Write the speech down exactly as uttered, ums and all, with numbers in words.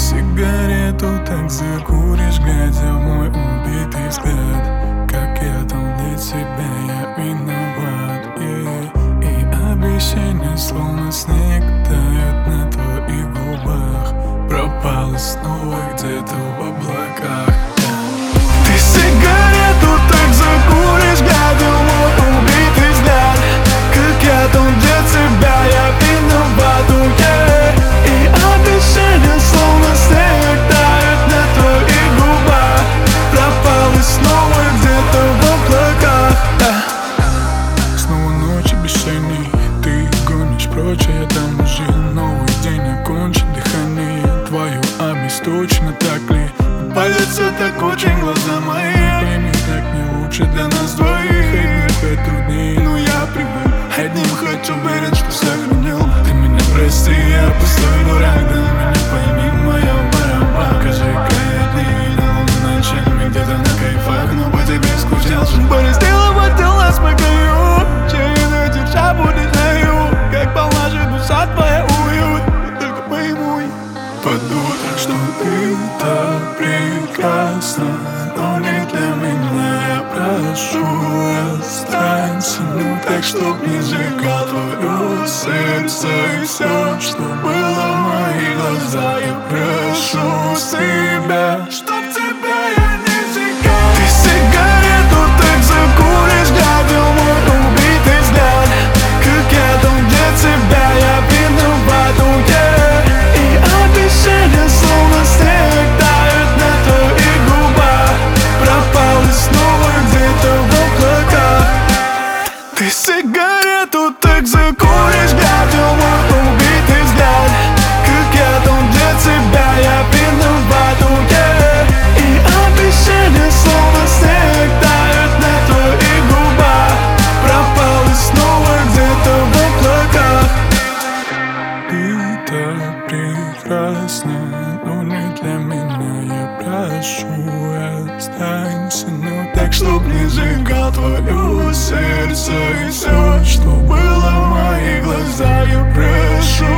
сигарету, так закуришь, глядя в мой убитый взгляд. Как я там для тебя, я виноват, yeah. И обещания, словно снег, тают на твоих губах. Пропал и снова где-то в облаках, yeah. Ты сигарету, так закуришь, глядя в мой убитый взгляд. Как я там для тебя, я виноват, yeah. И обещания, словно снег, тают на твоих губах. Пропал и снова где-то в облаках, yeah. Снова ночь обещаний, ты гонишь прочь, а я там уже. Новый день окончен, дыхание твое обесточено, так ли? По лицу так очень глаза мои. Пойми, так не лучше для нас двоих. Одним хоть труднее, но я привык. Одним хоть уверен, что сохранил. Ты меня прости, я пустой дурак. Да меня пойми, моя бараба. Покажи-ка я не видел ночами где-то на кайфах, но по тебе скучал. Судьба раздела, водила, смыкаю. Чайно держа будет знаю. Как полна же душа твоя, уют. Только пойму под утро, что ты так прекрасна, но не для меня. Я прошу, останься, ну так, чтоб не сжигал твое сердце. И все, что было в мои глаза, я прошу себя, чтоб тебя я не сжигал. Ты сигарету, так закуришь, глядя в мой убитый взгляд. Как я там для тебя, я виноват, yeah. И обещания, словно снег, тают на твоих губах. Пропал и снова где-то в облаках. Ты сигарету, так закуришь, глядя в мой убитый взгляд. Как я там для тебя, я виноват, yeah. И обещания, словно снег, тают на твоих губах. Пропал и снова где-то в облаках. Ты так прекрасна, но не для меня. Я прошу, останься, но так, чтоб не сжигал твое сердце. И все, что было в моих глазах, я прошу